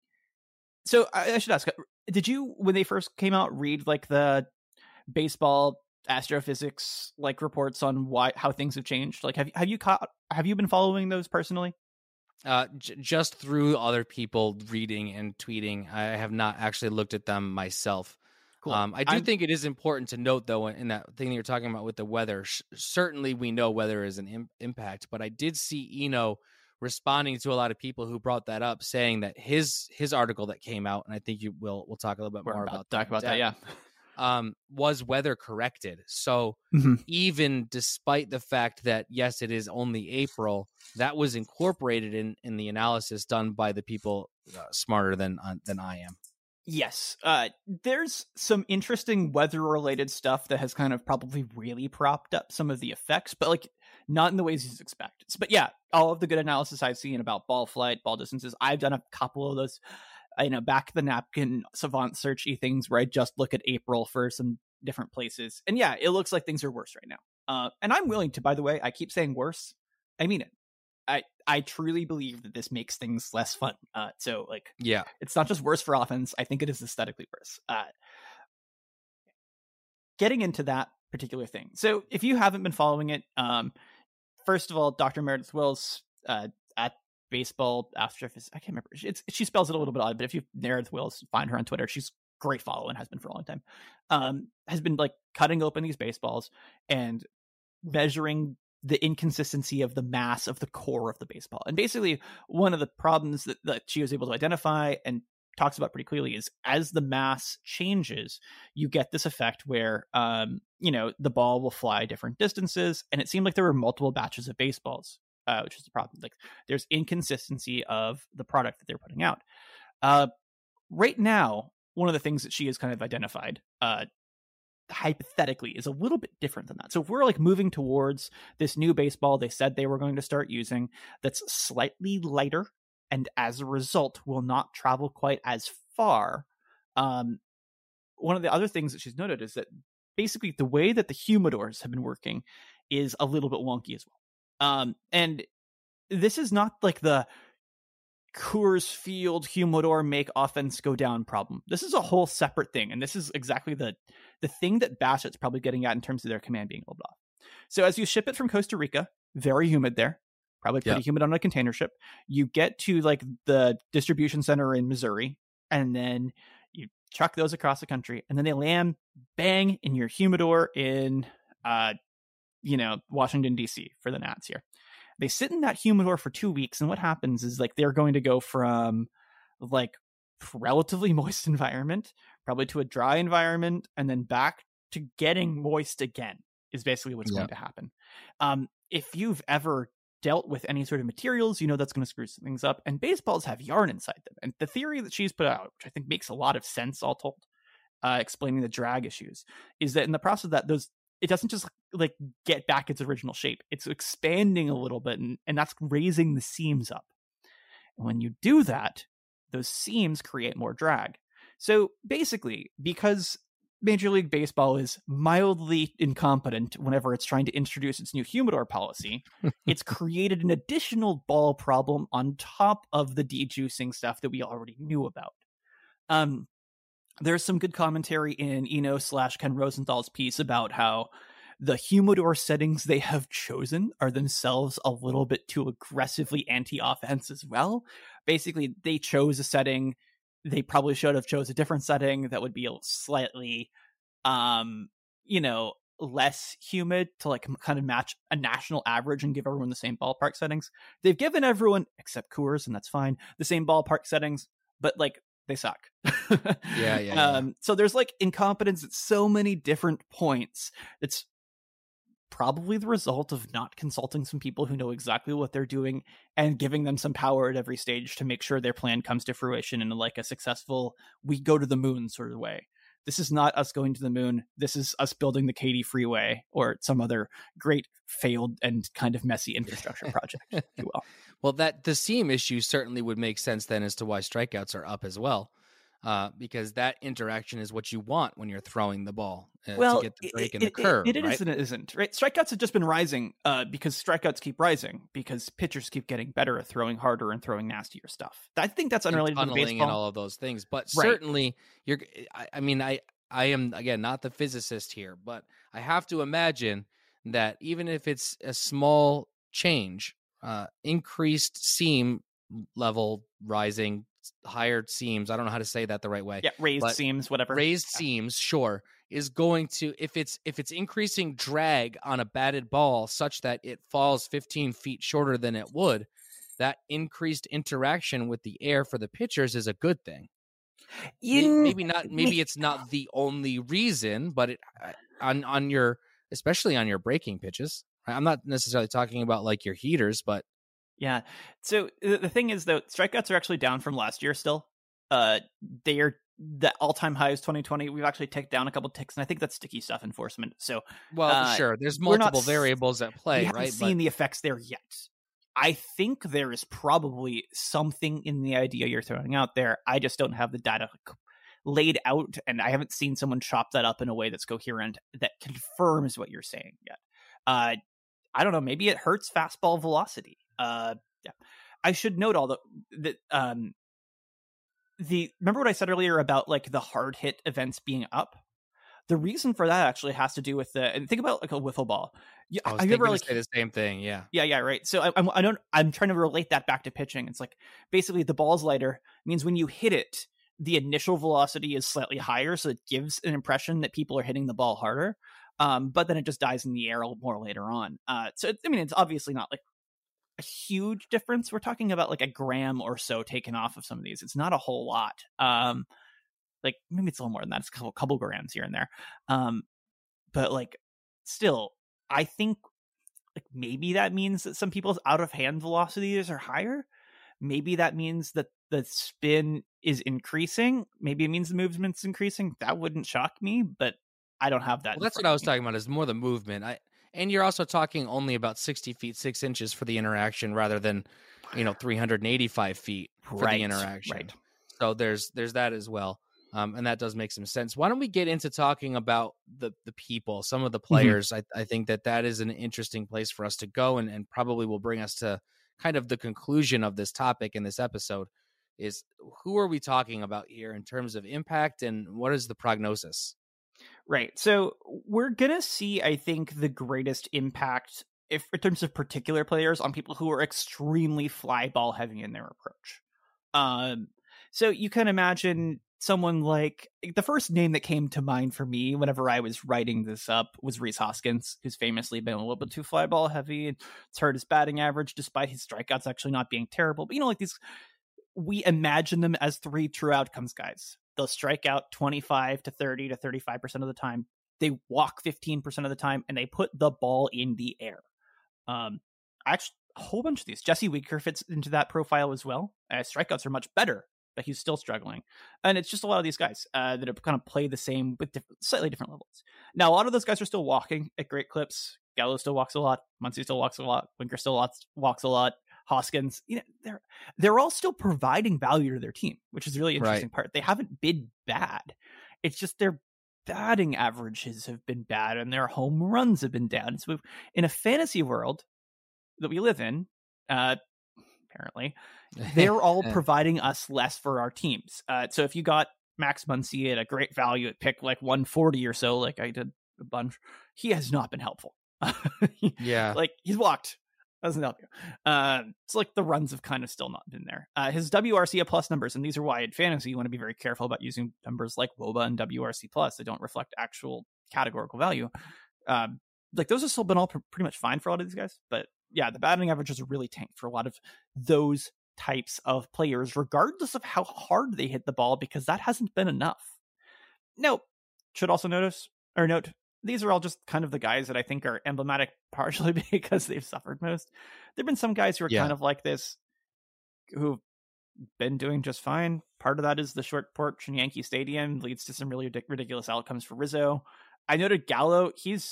so I should ask, did you, when they first came out, read like the baseball astrophysics like reports on how things have changed? Like, have you been following those personally? Just through other people reading and tweeting. I have not actually looked at them myself. Cool. I do think it is important to note, though, in that thing that you're talking about with the weather, certainly we know weather is an impact, but I did see Eno responding to a lot of people who brought that up, saying that his article that came out, and I think we'll talk a little bit more about that. Yeah. Was weather corrected. So even despite the fact that, yes, it is only April, that was incorporated in the analysis done by the people smarter than I am. Yes. There's some interesting weather-related stuff that has kind of probably really propped up some of the effects, but like not in the ways you'd expect. But yeah, all of the good analysis I've seen about ball flight, ball distances, I've done a couple of those, back the napkin savant searchy things where I just look at April for some different places. And yeah, it looks like things are worse right now. And I'm willing to, by the way, I keep saying worse. I mean it. I truly believe that this makes things less fun. So like, yeah, it's not just worse for offense. I think it is aesthetically worse. Getting into that particular thing. So if you haven't been following it, first of all, Dr. Meredith Wills at Baseball Astrophys, I can't remember. She spells it a little bit odd, but if you Meredith Wills, find her on Twitter. She's great follow and has been for a long time. Has been like cutting open these baseballs and measuring the inconsistency of the mass of the core of the baseball. And basically one of the problems that she was able to identify and talks about pretty clearly is as the mass changes, you get this effect where, the ball will fly different distances. And it seemed like there were multiple batches of baseballs, which is the problem. Like there's inconsistency of the product that they're putting out. Right now, one of the things that she has kind of identified, hypothetically, is a little bit different than that. So if we're like moving towards this new baseball they said they were going to start using that's slightly lighter and as a result will not travel quite as far, one of the other things that she's noted is that basically the way that the humidors have been working is a little bit wonky as well. And this is not like the Coors Field humidor make offense go down problem. This is a whole separate thing, and this is exactly the thing that Bassett's probably getting at in terms of their command being held off. So as you ship it from Costa Rica, very humid there, probably pretty humid on a container ship, you get to like the distribution center in Missouri, and then you truck those across the country, and then they land bang in your humidor in Washington DC for the Nats here. They sit in that humidor for 2 weeks, and what happens is like they're going to go from like relatively moist environment probably to a dry environment and then back to getting moist again is basically what's going to happen. If you've ever dealt with any sort of materials, that's going to screw things up, and baseballs have yarn inside them. And the theory that she's put out, which I think makes a lot of sense all told, explaining the drag issues, is that in the process of that, it doesn't just like get back its original shape. It's expanding a little bit, and that's raising the seams up. And when you do that, those seams create more drag. So basically, because Major League Baseball is mildly incompetent whenever it's trying to introduce its new humidor policy, it's created an additional ball problem on top of the dejuicing stuff that we already knew about. There's some good commentary in Eno/Ken Rosenthal's piece about how the humidor settings they have chosen are themselves a little bit too aggressively anti-offense as well. Basically, they chose a setting. They probably should have chose a different setting that would be a slightly, less humid to like kind of match a national average and give everyone the same ballpark settings. They've given everyone, except Coors, and that's fine, the same ballpark settings, but like they suck. Yeah. So there's like incompetence at so many different points. It's probably the result of not consulting some people who know exactly what they're doing and giving them some power at every stage to make sure their plan comes to fruition in like a successful, we go to the moon sort of way. This is not us going to the moon. This is us building the Katy Freeway or some other great failed and kind of messy infrastructure project, if you will. Well, that the seam issue certainly would make sense then as to why strikeouts are up as well, because that interaction is what you want when you're throwing the ball to get the break in the curve. It right? is and it isn't, right? Strikeouts have just been rising because strikeouts keep rising because pitchers keep getting better at throwing harder and throwing nastier stuff. I think that's unrelated to baseball and all of those things, but certainly I am again not the physicist here, but I have to imagine that even if it's a small change, increased seam level rising, higher seams, I don't know how to say that the right way. Yeah, raised seams, whatever. Raised seams, sure, is going to, if it's increasing drag on a batted ball such that it falls 15 feet shorter than it would, that increased interaction with the air for the pitchers is a good thing. Maybe it's not the only reason, but it especially on your breaking pitches. I'm not necessarily talking about like your heaters, but yeah. So the thing is, though, strikeouts are actually down from last year still. They are the all-time high is 2020. We've actually ticked down a couple ticks, and I think that's sticky stuff enforcement. So, sure, there's multiple variables at play, we haven't seen the effects there yet. I think there is probably something in the idea you're throwing out there. I just don't have the data laid out, and I haven't seen someone chop that up in a way that's coherent that confirms what you're saying yet. I don't know. Maybe it hurts fastball velocity. I should note that remember what I said earlier about like the hard hit events being up? The reason for that actually has to do with and think about like a wiffle ball. I was thinking to say the same thing. Yeah. Yeah, right. So I'm trying to relate that back to pitching. It's like basically the ball's lighter means when you hit it, the initial velocity is slightly higher, so it gives an impression that people are hitting the ball harder. But then it just dies in the air more later on. So it's obviously not like a huge difference. We're talking about like a gram or so taken off of some of these. It's not a whole lot. Like maybe it's a little more than that. It's a couple grams here and there. But like still, I think like maybe that means that some people's out of hand velocities are higher. Maybe that means that the spin is increasing. Maybe it means the movement's increasing. That wouldn't shock me, but I don't have that. Well, that's what I was talking about, is more the movement. And you're also talking only about 60 feet, 6 inches for the interaction rather than, 385 feet for the interaction. Right. So there's that as well. And that does make some sense. Why don't we get into talking about the people, some of the players? I think that is an interesting place for us to go and probably will bring us to kind of the conclusion of this topic in this episode, is who are we talking about here in terms of impact and what is the prognosis? Right. So we're going to see, I think, the greatest impact in terms of particular players on people who are extremely fly ball heavy in their approach. So you can imagine someone like the first name that came to mind for me whenever I was writing this up was Rhys Hoskins, who's famously been a little bit too fly ball heavy. It's hurt his batting average despite his strikeouts actually not being terrible. But, like these, we imagine them as 3 true outcomes guys. They'll strike out 25 to 30 to 35% of the time. They walk 15% of the time, and they put the ball in the air. Actually, a whole bunch of these. Jesse Winker fits into that profile as well. Strikeouts are much better, but he's still struggling. And it's just a lot of these guys that have kind of played the same with slightly different levels. Now, a lot of those guys are still walking at great clips. Gallo still walks a lot. Muncy still walks a lot. Winker still walks a lot. Hoskins, they're all still providing value to their team, which is the really interesting part. They haven't been bad. It's just their batting averages have been bad and their home runs have been down. So in a fantasy world that we live in, apparently, they're all providing us less for our teams. So if you got Max Muncy at a great value at pick like 140 or so, like I did a bunch, he has not been helpful. Yeah. Like he's walked. Doesn't help you. It's like the runs have kind of still not been there. His WRC plus numbers, and these are why in fantasy you want to be very careful about using numbers like WOBA and WRC plus. They don't reflect actual categorical value. Like those have still been all pretty much fine for a lot of these guys. But yeah, the batting averages are really tanked for a lot of those types of players, regardless of how hard they hit the ball, because that hasn't been enough. Now, should also note, these are all just kind of the guys that I think are emblematic partially because they've suffered most. There've been some guys who are kind of like this who've been doing just fine. Part of that is the short porch in Yankee Stadium leads to some really ridiculous outcomes for Rizzo. I noted Gallo.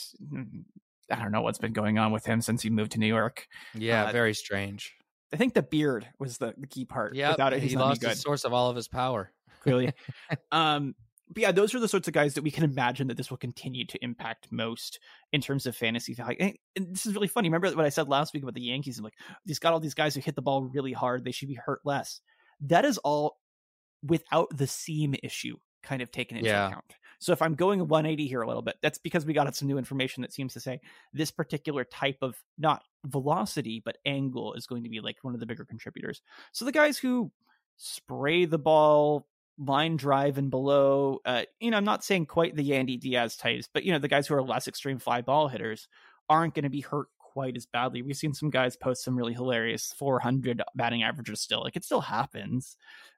I don't know what's been going on with him since he moved to New York. Yeah, very strange. I think the beard was the key part. Yeah, without it, he lost the source of all of his power. Clearly. But yeah, those are the sorts of guys that we can imagine that this will continue to impact most in terms of fantasy value. And this is really funny. Remember what I said last week about the Yankees? I'm like, they've got all these guys who hit the ball really hard. They should be hurt less. That is all without the seam issue kind of taken into account. So if I'm going 180 here a little bit, that's because we got some new information that seems to say this particular type of not velocity, but angle is going to be like one of the bigger contributors. So the guys who spray the ball, line drive and below, I'm not saying quite the Yandy Diaz types, but the guys who are less extreme fly ball hitters aren't going to be hurt quite as badly. We've seen some guys post some really hilarious 400 batting averages still. Like it still happens.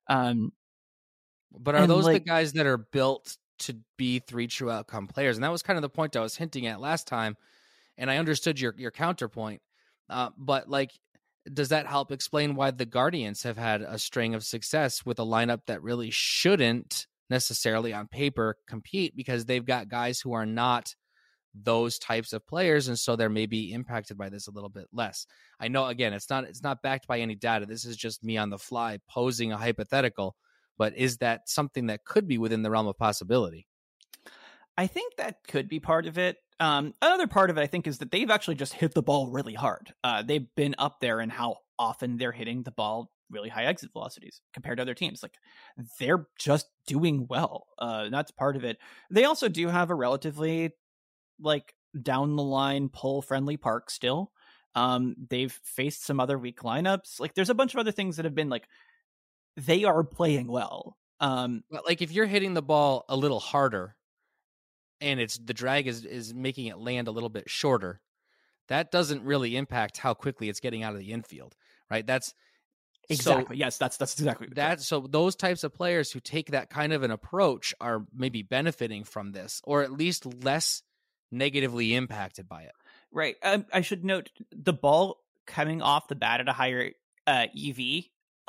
But are those the guys that are built to be 3 true outcome players? And that was kind of the point I was hinting at last time. And I understood your counterpoint. But like, does that help explain why the Guardians have had a string of success with a lineup that really shouldn't necessarily on paper compete, because they've got guys who are not those types of players, and so they're maybe impacted by this a little bit less? I know, again, it's not backed by any data. This is just me on the fly posing a hypothetical, but is that something that could be within the realm of possibility? I think that could be part of it. Another part of it, I think, is that they've actually just hit the ball really hard. They've been up there in how often they're hitting the ball really high exit velocities compared to other teams. Like, they're just doing well. That's part of it. They also do have a relatively like down the line pull friendly park still. They've faced some other weak lineups. Like, there's a bunch of other things that have been like, they are playing well. But like if you're hitting the ball a little harder and the drag is making it land a little bit shorter, that doesn't really impact how quickly it's getting out of the infield, right? That's exactly. Yes, that's exactly that. So those types of players who take that kind of an approach are maybe benefiting from this, or at least less negatively impacted by it. Right. I should note the ball coming off the bat at a higher EV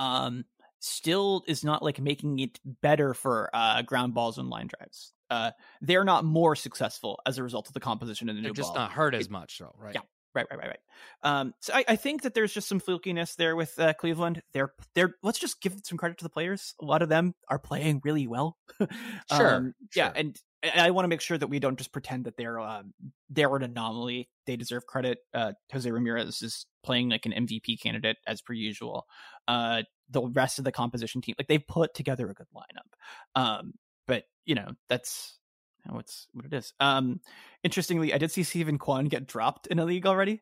still is not like making it better for ground balls and line drives. They're not more successful as a result of the composition of the new ball. They're just not hurt as much, though, right? Yeah. Right. So I think that there's just some flukiness there with Cleveland. They're let's just give some credit to the players. A lot of them are playing really well. Sure. Yeah, and I want to make sure that we don't just pretend that they're an anomaly. They deserve credit. Jose Ramirez is playing like an MVP candidate as per usual. The rest of the composition team, like, they've put together a good lineup. But that's what it is. Interestingly, I did see Steven Kwan get dropped in a league already.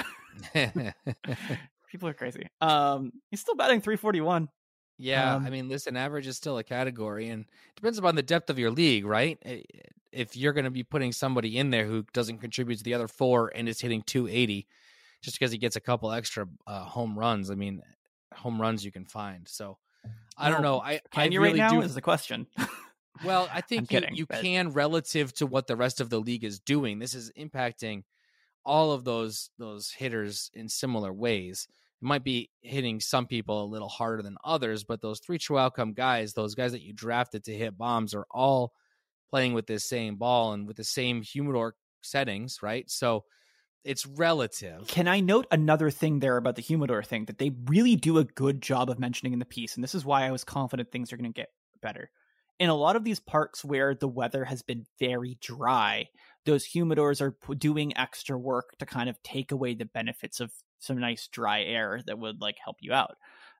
People are crazy. He's still batting 341. Yeah, I mean, listen, average is still a category, and it depends upon the depth of your league, right? If you're going to be putting somebody in there who doesn't contribute to the other four and is hitting 280 just because he gets a couple extra home runs, I mean, home runs you can find. So I don't know. Can you really right now do... is the question. Well, I think you can relative to what the rest of the league is doing. This is impacting all of those hitters in similar ways. It might be hitting some people a little harder than others, but those three true outcome guys, those guys that you drafted to hit bombs, are all playing with this same ball and with the same humidor settings, right? So it's relative. Can I note another thing there about the humidor thing that they really do a good job of mentioning in the piece? And this is why I was confident things are going to get better. In a lot of these parks where the weather has been very dry, those humidors are doing extra work to kind of take away the benefits of some nice dry air that would like help you out.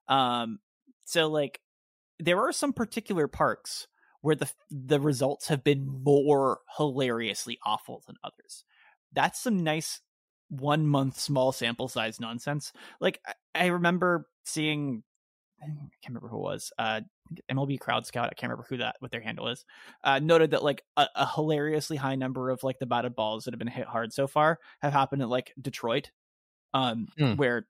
So like there are some particular parks where the results have been more hilariously awful than others. That's some nice 1 month small sample size nonsense. Like I remember seeing, I can't remember who it was, MLB Crowd Scout, I can't remember what their handle is, noted that like a hilariously high number of like the batted balls that have been hit hard so far have happened at like Detroit, where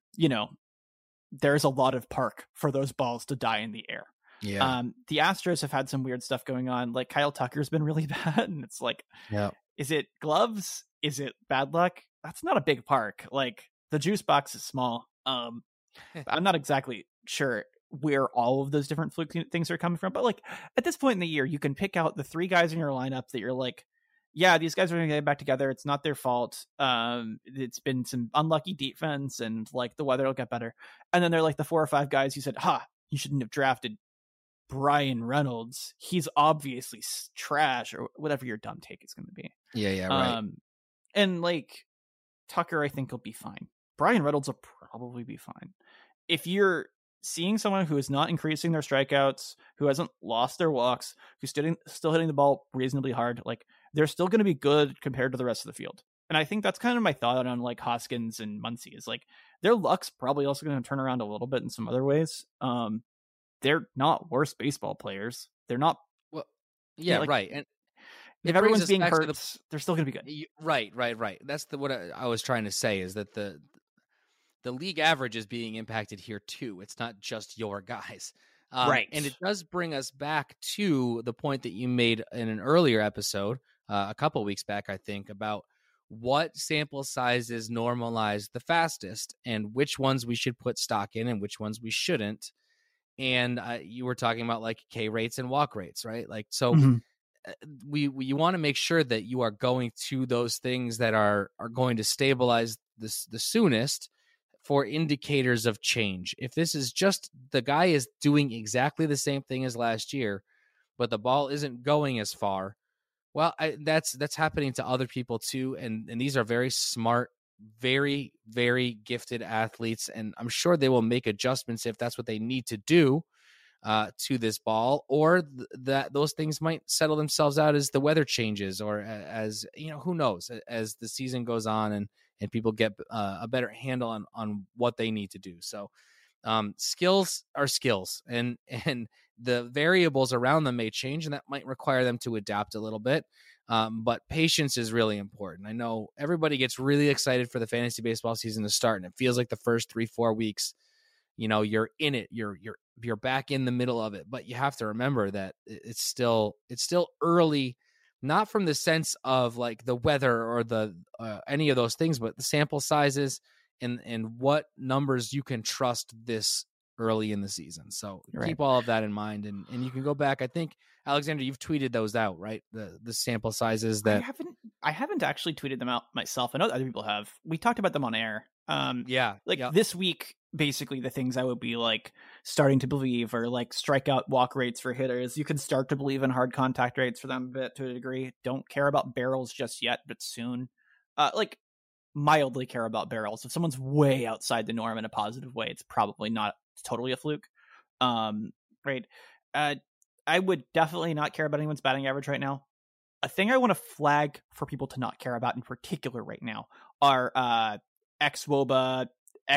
there's a lot of park for those balls to die in the air. Yeah. The Astros have had some weird stuff going on. Like Kyle Tucker's been really bad, and it's like, is it gloves? Is it bad luck? That's not a big park. Like the juice box is small. I'm not exactly sure where all of those different fluke things are coming from, but like at this point in the year, you can pick out the three guys in your lineup that you're like, yeah, these guys are going to get back together. It's not their fault. It's been some unlucky defense, and like the weather will get better. And then they're like the 4 or 5 guys who said, you shouldn't have drafted Brian Reynolds. He's obviously trash, or whatever your dumb take is going to be. Yeah, right. And like Tucker, I think will be fine. Brian Reynolds will probably be fine. If you're seeing someone who is not increasing their strikeouts, who hasn't lost their walks, who's still hitting the ball reasonably hard, like they're still going to be good compared to the rest of the field. And I think that's kind of my thought on like Hoskins and Muncy is like their luck's probably also going to turn around a little bit in some other ways. They're not worse baseball players. They're not. Well, yeah, like, right. And if everyone's being hurt, they're still going to be good. Right. That's what I was trying to say is that the league average is being impacted here too. It's not just your guys. Right. And it does bring us back to the point that you made in an earlier episode, a couple weeks back, I think, about what sample sizes normalize the fastest and which ones we should put stock in and which ones we shouldn't. And you were talking about like K rates and walk rates, right? Like, so you want to make sure that you are going to those things that are going to stabilize the soonest for indicators of change. If this is just the guy is doing exactly the same thing as last year, but the ball isn't going as far, well, that's happening to other people too. And these are very smart very, very gifted athletes, and I'm sure they will make adjustments if that's what they need to do to this ball, or that those things might settle themselves out as the weather changes, or as who knows, as the season goes on and people get a better handle on what they need to do. So skills are skills, and the variables around them may change, and that might require them to adapt a little bit. But patience is really important. I know everybody gets really excited for the fantasy baseball season to start, and it feels like the first 3-4 weeks, you're in it, you're back in the middle of it. But you have to remember that it's still early, not from the sense of like the weather or the any of those things, but the sample sizes and what numbers you can trust this early in the season. So keep all of that in mind, and you can go back. I think, Alexander, you've tweeted those out, right? The sample sizes that I haven't actually tweeted them out myself. I know other people have. We talked about them on air. This week, basically the things I would be like starting to believe are like strikeout walk rates for hitters. You can start to believe in hard contact rates for them a bit to a degree. Don't care about barrels just yet, but soon. Mildly care about barrels. If someone's way outside the norm in a positive way, it's probably not totally a fluke. Right. I would definitely not care about anyone's batting average right now. A thing I want to flag for people to not care about in particular right now are xWOBA,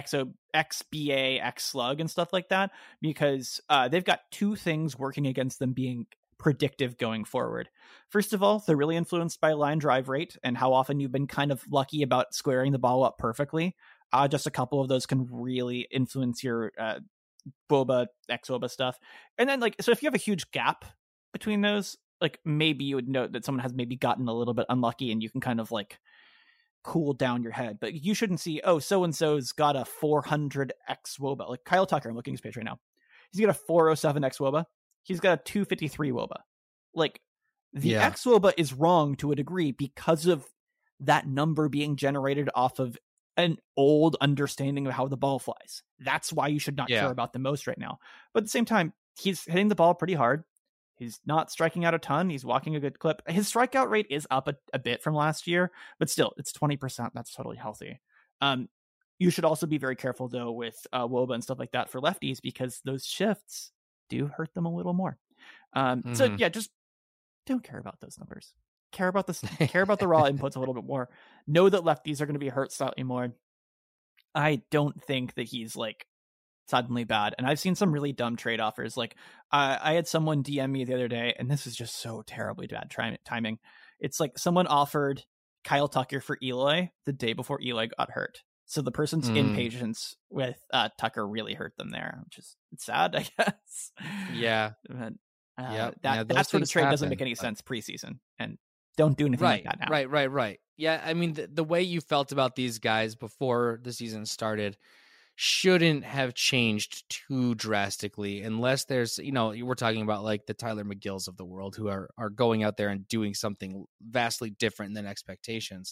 xBA, xSlug, and stuff like that, because they've got two things working against them being predictive going forward. First of all, they're really influenced by line drive rate and how often you've been kind of lucky about squaring the ball up perfectly. Just a couple of those can really influence your WOBA, xWOBA stuff. And then so if you have a huge gap between those, like maybe you would note that someone has maybe gotten a little bit unlucky, and you can kind of like cool down your head. But you shouldn't see, so-and-so's got a 400 xWOBA. Like Kyle Tucker, I'm looking at his page right now. He's got a 407 xWOBA. He's got a 253 WOBA. Like the xWOBA is wrong to a degree because of that number being generated off of an old understanding of how the ball flies. That's why you should not care about them most right now. But at the same time, he's hitting the ball pretty hard. He's not striking out a ton. He's walking a good clip. His strikeout rate is up a bit from last year, but still, it's 20%. That's totally healthy. You should also be very careful, though, with WOBA and stuff like that for lefties, because those shifts do hurt them a little more. So yeah, just don't care about those numbers. Care about the raw inputs a little bit more. Know that lefties are going to be hurt slightly more. I don't think that he's like suddenly bad. And I've seen some really dumb trade offers. Like I had someone DM me the other day, and this is just so terribly bad timing. It's like someone offered Kyle Tucker for Eloy the day before Eloy got hurt. So the person's impatience with Tucker really hurt them there, which is sad, I guess. Yeah. But, that sort of trade doesn't make any sense preseason, and don't do anything like that now. Right. Yeah, I mean, the way you felt about these guys before the season started shouldn't have changed too drastically, unless there's, we're talking about like the Tyler McGills of the world who are going out there and doing something vastly different than expectations.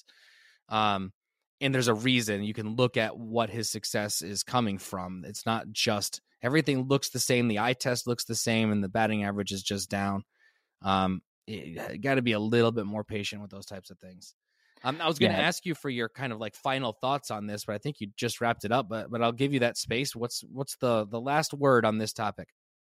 And there's a reason. You can look at what his success is coming from. It's not just everything looks the same. The eye test looks the same, and the batting average is just down. You got to be a little bit more patient with those types of things. I was going to ask you for your kind of like final thoughts on this, but I think you just wrapped it up. But I'll give you that space. What's the last word on this topic?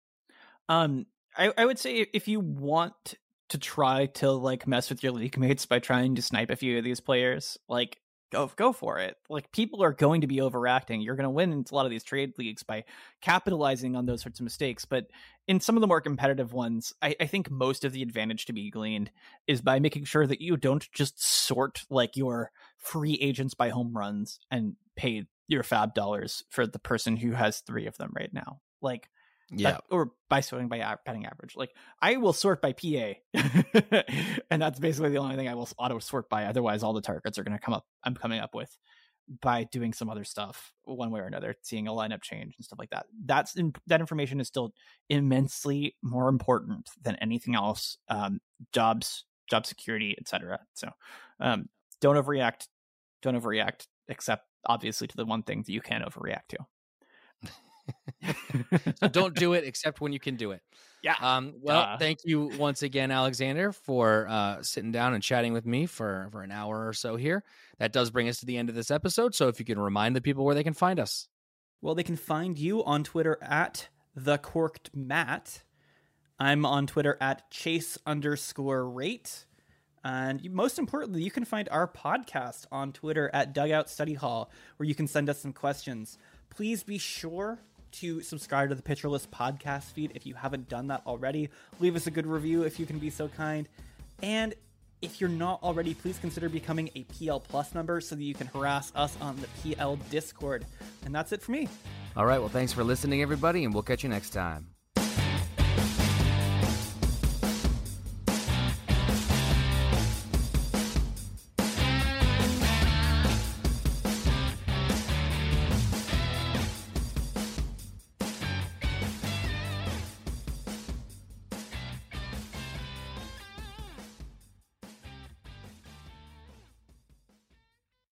I would say if you want to try to like mess with your league mates by trying to snipe a few of these players, like go for it. Like, people are going to be overacting. You're going to win in a lot of these trade leagues by capitalizing on those sorts of mistakes. But in some of the more competitive ones, I think most of the advantage to be gleaned is by making sure that you don't just sort like your free agents by home runs and pay your fab dollars for the person who has 3 of them right now. Like, or by sorting by batting average. Like, I will sort by PA, and that's basically the only thing I will auto sort by. Otherwise, all the targets are going to come up. I'm coming up with by doing some other stuff one way or another, seeing a lineup change and stuff like that. That information is still immensely more important than anything else. Jobs, job security, etc. So, don't overreact. Don't overreact, except obviously to the one thing that you can overreact to. So don't do it except when you can do it. Yeah. Well, thank you once again, Alexander, for sitting down and chatting with me for an hour or so here. That does bring us to the end of this episode. So if you can remind the people where they can find us. Well, they can find you on Twitter at @thecorkedmatt. I'm on Twitter at Chase_Rate. And most importantly, you can find our podcast on Twitter at Dugout Study Hall, where you can send us some questions. Please be sure to subscribe to the Pitcher List podcast feed if you haven't done that already. Leave us a good review if you can be so kind. And if you're not already, please consider becoming a PL Plus member so that you can harass us on the PL Discord. And that's it for me. All right. Well, thanks for listening, everybody, and we'll catch you next time.